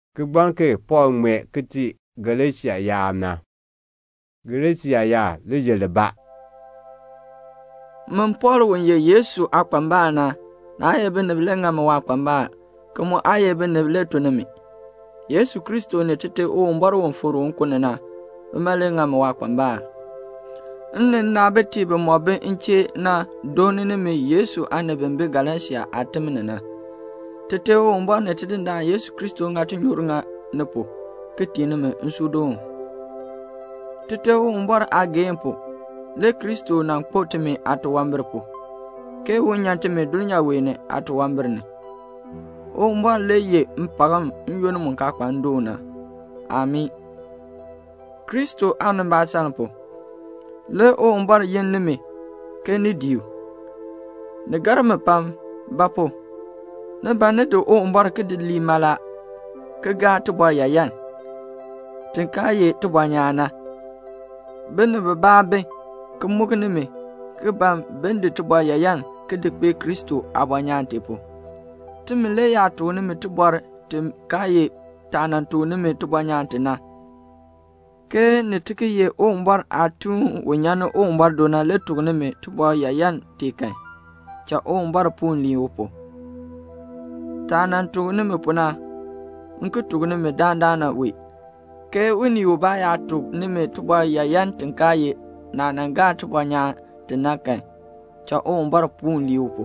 Kbanke Paul mwe kiti Galatia yamna. Galatia ya lejeleba. Mun Paul won ye Yesu akwamba na ayebe ne blenga ma wakwamba kuma ayebe ne ble tonemi. Yesu Kristo ne tete o mbaro won foro nkunena malenga ma wakwamba. Nne na beti be mobe inche na doni ne me Yesu anebembe Galatia atemnena. Tete o mba ne tete nda Yesu Kristo ngati nyurunga nepo ketine me nsudo. Tete o mbar agempo le Kristo na poteme atwamberpo ke wonyante me dunya wene atwamberne. O mba le ye mpagam nyonu munka kwandona. Ami Kristo anamba sanpo le o mbar yenneme ke ni diu ne garme pam bapo ne banedo o mbar ke dili mala ke ga to boya yan tinkaye to banyana benne babe ke mugne me ke bam bende to boya yan ke de pe Kristo abanyante po timile ya to ne me to bor tim kaye tanan to ne me to banyante na ke ne tikiye o mbar atu wonyano o mbar dona le tugne me to boya yan tikai cha o mbar pun li opo tanan to ne me puna nku tugne me dandana we ke wini uba ya tu ne me to boya yan tinkaye na nanga to banya tinaka cha o mbar pun li opo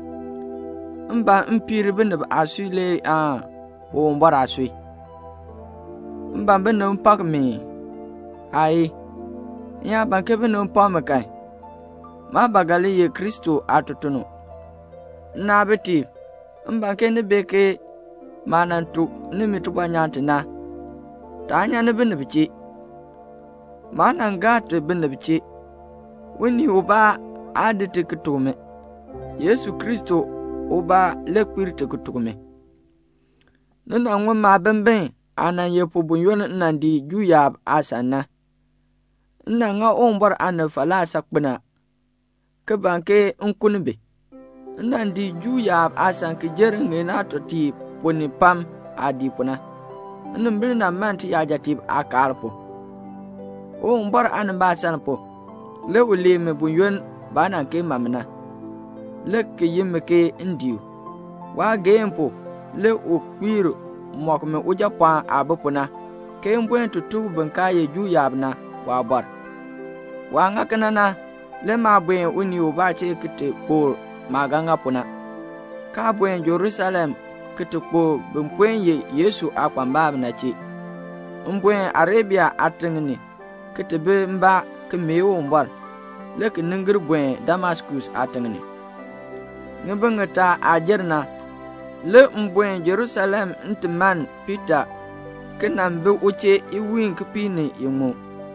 mba mpiri bende asule o mbar asui mba bende mpak me ai ya banke bende mpama kai ma bagali ye Kristo atutuno na beti mba ke ne beke manantu ne mitubanyante na tanya ne bende bichi manangate bende bichi wini uba adite kutume Yesu Kristo uba lekwirte kutume nana ngwe ma bembe anan yepo bunyon nandi juya asana nna nga ombar ana fala sakbana ke banke nkunbe nandi juya asan ke jeringe na toti poni pam adipuna nmbili na manti ya jatib akalpo ombar ana ba sanpo le wule me bunyon bana ke mamna le ke yime ke ndiu wa gempo le okwiro mokme uja pa abupuna ke mbwen tutu bankaye juyabna wa bar wa ngakanana le ma bwen uni ubache kite pol maganga puna ka bwen Jerusalem kite po bwen ye Yesu akwamba na chi mbwen Arabia atengni kite be mba ke mewo mbar le ke ningir bwen Damascus atengni ngabangata ajerna le mbwen Jerusalem ntman Peter kenan be uche iwin kpini yimu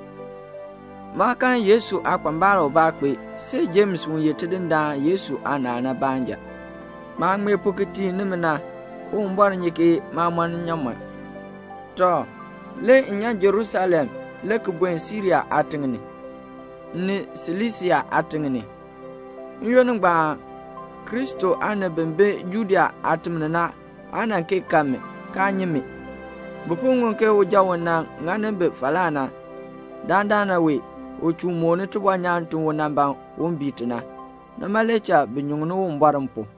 makan Yesu akwambaro bakwe se James wunye tidinda Yesu anana banja ma ngme pokiti nimena o mbar nyike ma man nyama to le nya Jerusalem le kubwen Syria atingni ni Cilicia atingni yonu gba Kristo ana bembe Judea atimna ana ke kame kanyime bupungun ke ujawana nganembe falana dandana we ochumone tubanya ntu namba umbitina na malecha binyungno umbarampo